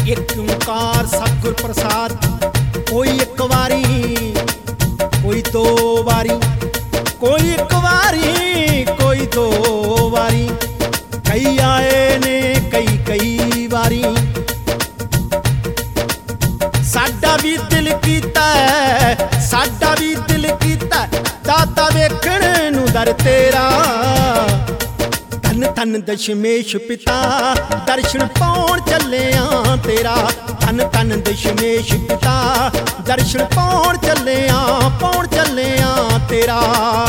एक ओंकार सतगुर प्रसाद। कोई एक वारी, कोई दो वारी, कोई एक वारी, कोई दो वारी, कई आए ने कई कई वारी। साडा भी दिल कीता, साडा भी दिल कीता, दाता वेखण नूं दर तेरा। धन धन दशमेश पिता, दर्शन पाउण चलिया तेरा। धन धन दशमेश पिता, दर्शन पाउण चलिया तेरा।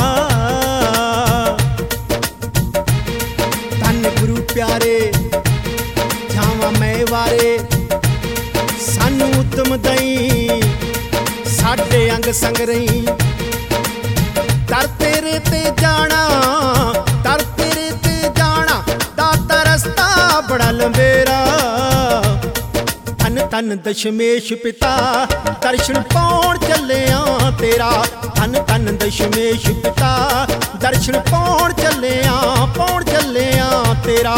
धन गुरु प्यारे जावां मैं वारे, सानू उतम दई साडे अंग संग रही। दर तेरे ते जाना, दर तेरे ते जाना, दाता रस्ता बड़ा लंबेरा। धन धन दशमेश पिता, दर्शन पाउण चलिया तेरा। धन धन दशमेश पिता, दर्शन पाउण चलिया तेरा।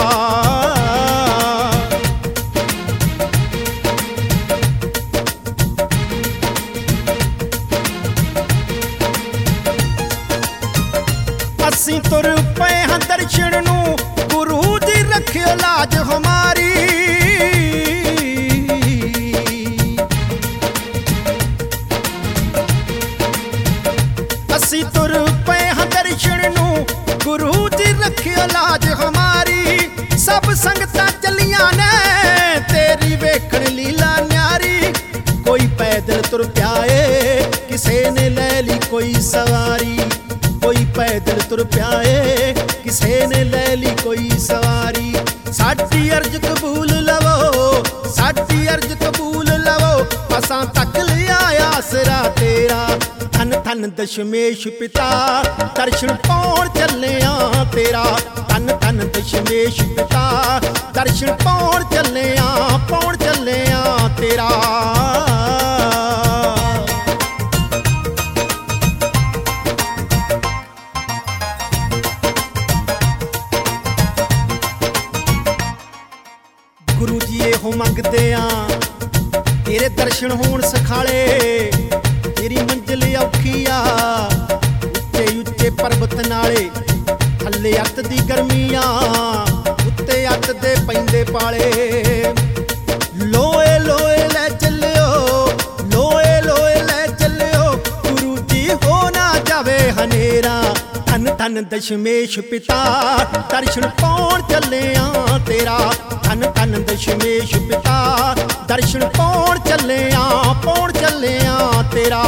असीं तुर पए हां दर्शन नूं, गुरु जी रखियो लाज हमारी। असीं तुर पए हां दर्शन नूं, गुरु जी रखियो लाज हमारी। सब संगतां चलियां ने तेरी वेखण लीला न्यारी। कोई पैदल तुर पिया ए, किसे ने लै ली कोई सवारी। कोई पैदल तुर पिया ए, किसे ने लै ली कोई सवारी। साडी अर्ज कबूल लवो, साडी अर्ज कबूल लवो, असां तक लिया आसरा तेरा। धन धन दशमेश पिता, दर्शन पाउण चलिया तेरा। धन धन दशमेश पिता, दर्शन पाउण चलिया तेरा। गुरु जी एहो मंगदे आ, तेरे दर्शन होण सखाले। तेरी मंजिल औखी आ, उच्चे उच्चे पर्वत नाले। थल्ले अत दी गर्मी आ, उत्ते अत दे पैंदे पाले। लोए लोए लै चलियो, लोए लोए लै चलियो, गुरु जी हो ना जावे हनेरा। धन धन दशमेश पिता, दर्शन पाउण चलिया तेरा। धन धन दशमेश पिता, दर्शन पाउण चलिया तेरा।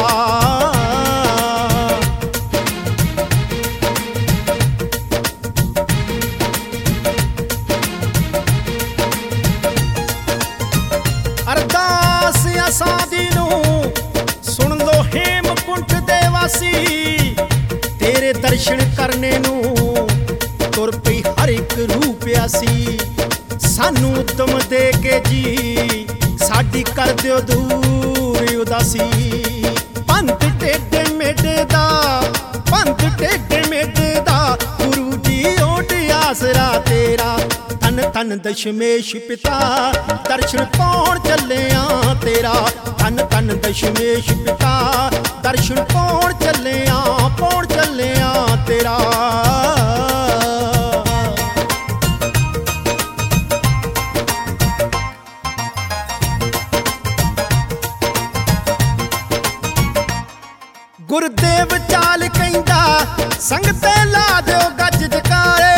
अरदास असां दी नूं सुन लो हेमकुंट दे वासी। तेरे दर्शन करने नूं तुर पई हर एक रूह प्यासी। सानू उतम दे के जी, साडी कर दियो दूर उदासी। पंथ टेढ़े मेढ़े दा, पंथ टेढ़े मेढ़े दा, गुरु जी ओट आसरा तेरा। धन धन दशमेश पिता, दर्शन पाउण चलिया तेरा। धन धन दशमेश पिता, दर्शन पाउण चलिया तेरा। गुरदेव चाल कहंदा, संग ते ला दिओ गज जकारे।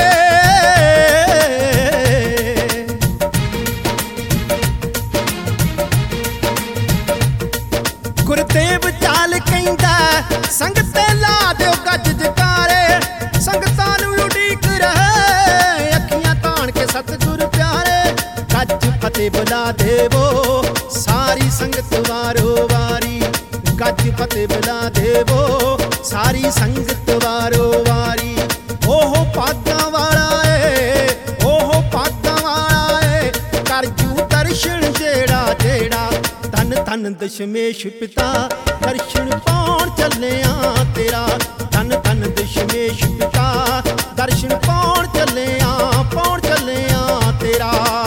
गुरदेव चाल कहंदा, संग ते ला दिओ गज जकारे। संगतां नूं उडीक रहे, अखियां ताण के सतगुर प्यारे। गज फतेह बुला देवो, सारी संगत वारो वारी। गज फतेह बुला देवो, सारी संगत वारो वारी। ओहो पागां वाला ए, ओहो पागां वाला ए, कर जू दर्शन जेड़ा जेड़ा। धन धन दशमेश पिता, दर्शन पाउण चलिया तेरा। धन धन दशमेश पिता, दर्शन पाउण चलिया तेरा।